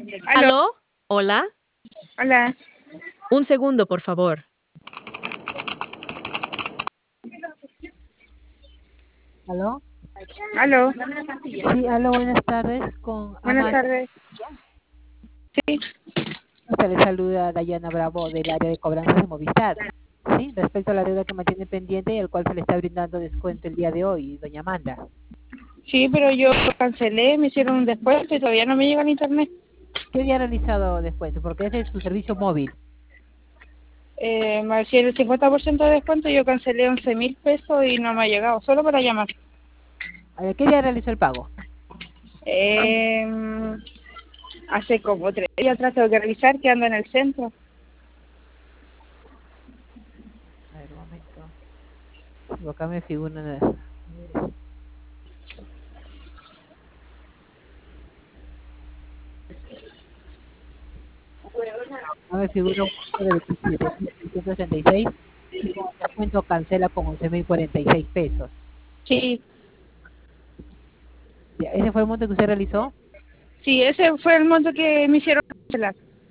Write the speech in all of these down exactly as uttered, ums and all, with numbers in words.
Aló, ¿Aló? ¿Hola? hola. Un segundo, por favor. ¿Aló? Aló. Sí, aló, buenas tardes, con Buenas Amanda. tardes. Sí, Se le saluda Dayana Bravo del área de cobranzas de Movistar. Sí, respecto a la deuda que mantiene pendiente y al cual se le está brindando descuento el día de hoy, doña Amanda. sí, pero yo cancelé, me hicieron un descuento y todavía no me llega el internet. ¿Qué día ha realizado descuento? Porque ese es su servicio móvil. Eh, me hicieron el cincuenta por ciento de descuento y yo cancelé once mil pesos y no me ha llegado, solo para llamar. A ver, ¿qué día realizó el pago? Eh, hace como tres días trato de revisar que ando en el centro. A ver, un momento. Sí, acá me figura una... A ver, acá me figura un monto de veintisiete mil seiscientos treinta y seis y con el descuento cancela con once mil cuarenta y seis pesos. Sí, Ya, ¿ese fue el monto que usted realizó? sí, ese fue el monto que me hicieron cancelar.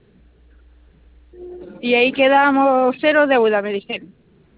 Y ahí quedamos cero deuda, me dijeron.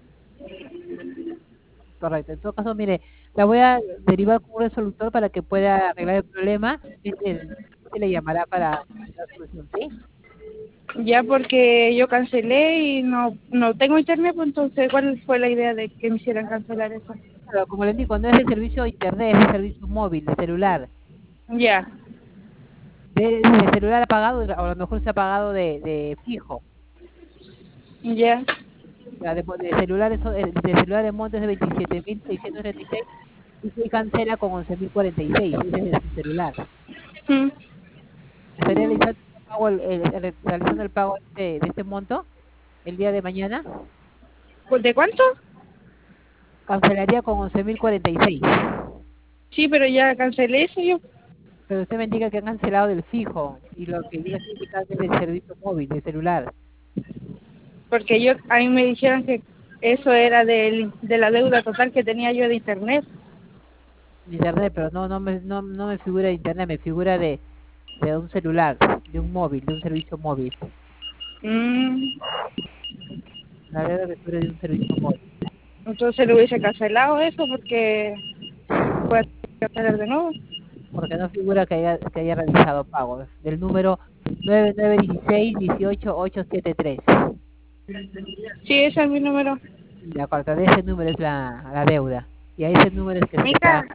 Correcto. En todo caso, mire, la voy a derivar con un resolutor para que pueda arreglar el problema. Este se le llamará para la solución, ¿sí? Ya porque yo cancelé y no no tengo internet, pues entonces, ¿cuál fue la idea de que me hicieran cancelar eso? Pero como le indico, no es el servicio de internet, es el servicio móvil, de celular. Ya, De, de celular apagado, o a lo mejor se ha pagado de, de fijo. ya. Ya, de, de celulares, son- eh, de celular de montes de veintisiete mil seiscientos treinta y seis y se cancela con once mil cuarenta y seis. Ese es de su celular. Mm. ¿Estaría realizando el pago, el- el- el- realizando el pago de, de este monto el día de mañana? ¿Pues de cuánto? Cancelaría con once mil cuarenta y seis. Sí, pero ya cancelé eso yo, Pero usted me indica que han cancelado del fijo y lo que yo le estoy indicando es del servicio móvil, del celular, porque yo a mí me dijeron que eso era del, de la deuda total que tenía yo de internet. de internet, pero no, no me, no, no me figura de internet, me figura de, de un celular, de un móvil, de un servicio móvil. Mm. La verdad me figura de un servicio móvil. Entonces le hubiese cancelado eso porque voy a tener que cancelar de nuevo. Porque no figura que haya, que haya realizado pago del número nueve nueve uno seis uno ocho ocho siete tres. Sí, ese es mi número. Y la carta de ese número es la, la deuda. Y a ese número es que se le está Mira,